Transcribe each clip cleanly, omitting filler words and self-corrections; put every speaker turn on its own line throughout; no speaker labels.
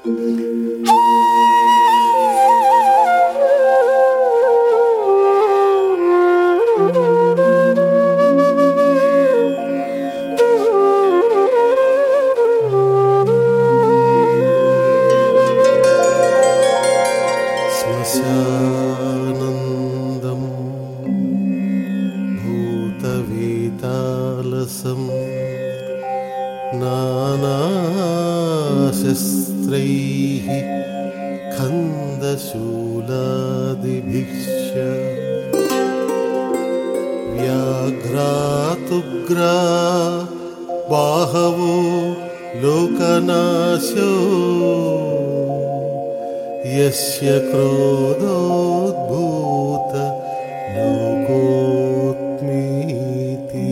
श्मशानन्दं भूतवेतालसं नानाशस्त्रैः खन्दशूलादिभिश्च व्याघ्रातुग्रा बाहवो लोकनाशो यस्य क्रोधोद्भूत लोकोत्मीति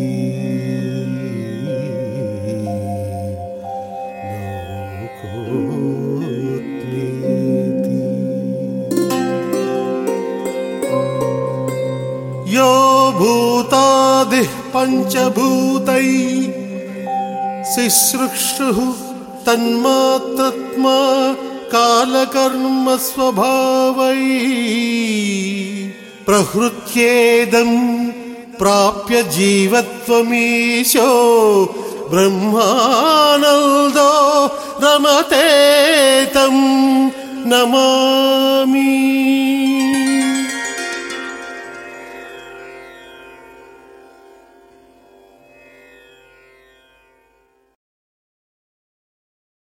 यो भूतादिः पञ्चभूतैः सिसृक्षुः तन्मात्रत्मा कालकर्म स्वभावैः प्रहृत्येदं प्राप्य जीवत्वमीशो ब्रह्मानन्दो रमते तं नमामि।